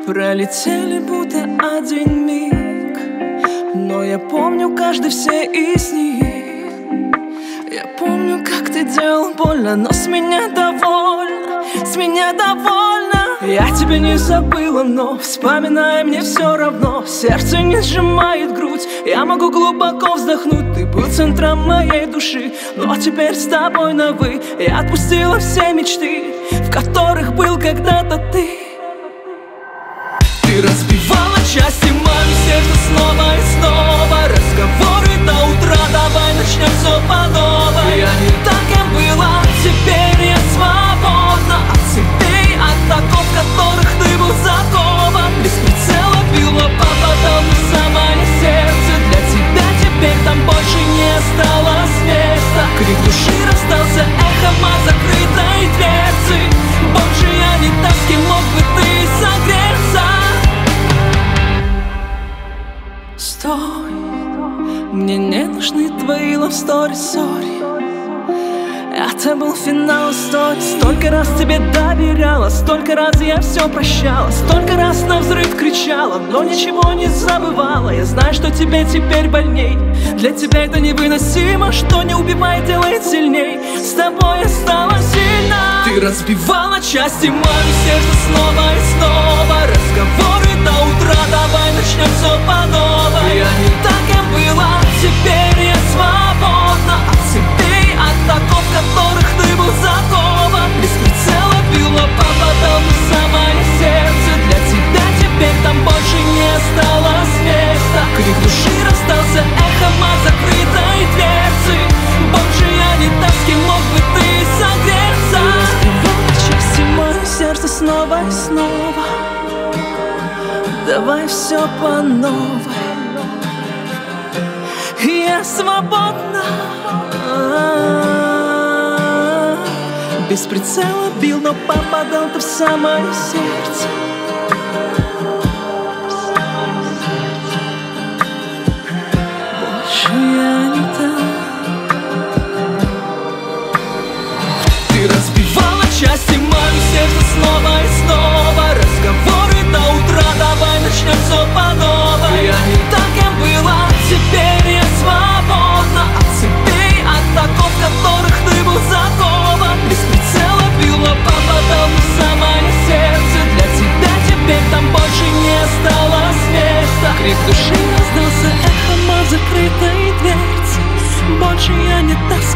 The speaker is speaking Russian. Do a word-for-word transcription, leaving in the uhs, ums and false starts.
Пролетели будто один миг, но я помню каждый все из них. Я помню, как ты делал больно, но с меня довольна, с меня довольна. Я тебя не забыла, но вспоминая мне все равно. Сердце не сжимает грудь, я могу глубоко вздохнуть. Ты был центром моей души, но теперь с тобой на «вы». Я отпустила все мечты, в которых был когда-то ты. Ты разбивала части мое сердце снова и снова. Разговоры до утра, давай начнем все по новой. Я не так, кем была, теперь я свободна от цепей, от оков, в которых ты был закован. Без прицела бил, но попадал в самое сердце. Для тебя теперь там больше не осталось места. Крик души расстался эхом от закрытой дверцы. Больше я не та, с кем мог бы ты согреться. Стой, мне не нужны твои love story, sorry. Это был финал истории. Столько раз тебе доверяла, столько раз я все прощала, столько раз на взрыв кричала, но ничего не забывала. Я знаю, что тебе теперь больней. Для тебя это невыносимо, что не убивает, делает сильней. С тобой я стала сильна. Ты разбивала части мое сердце снова и снова. Разговоры до утра, давай начнем все по новой. Я не так, кем была, теперь я свободна от цепей, от оков, в которых ты был закован. Без прицела бил, но попадал в самое сердце. Для тебя теперь там больше не осталось места. Крик души расстался эхом от закрытой дверцы. Больше я не та, с кем мог бы ты согреться. Ты разбивала части мое сердце снова и снова. Давай все по новой. Я свободна. Без прицела бил, но попадал ты в самое сердце. Больше я не та. Ты разбивала части мое сердце снова и снова. Разговоры до утра, давай начнем все по новой. Я не так, кем была, теперь я свободна от цепей, от оков, в которых ты был закован. Без прицела бил, но попадал в самое сердце. Для тебя теперь там больше не осталось места. Крик души раздался эхом от закрытой дверцы. Больше я не та, с